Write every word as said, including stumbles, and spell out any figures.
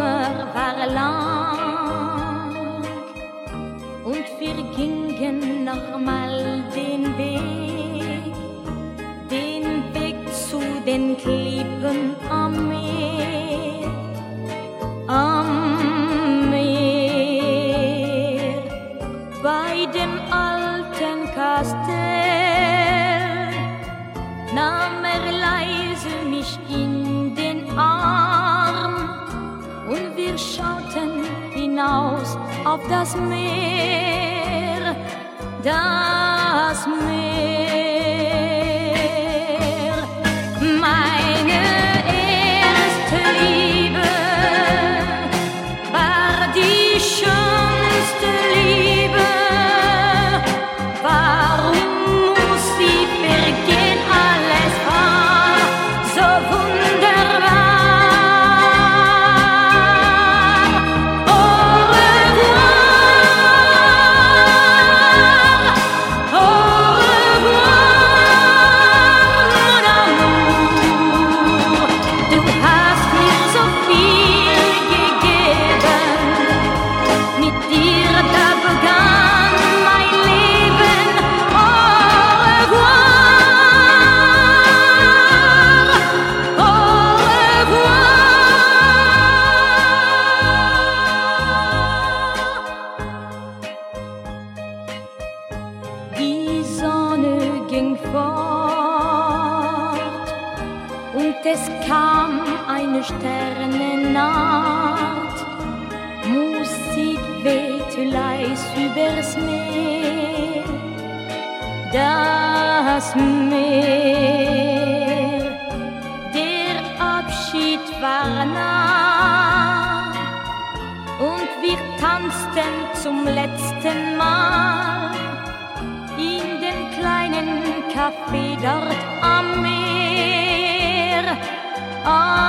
Sommer war lang und wir gingen nochmal den Weg, den Weg zu den Klippen am Meer, am Meer, bei dem alten Kastell nahm er leise mich in den Arm und wir schauten hinaus auf das Meer, das Meer. Meine erste Liebe war die schönste Liebe. Warum muss sie vergehen? Alles war so wunderbar. Die Sonne ging fort und es kam eine Sternennacht. Musik wehte leis übers Meer, das Meer. Der Abschied war nah und wir tanzten zum letzten Mal in den kleinen Café dort am Meer.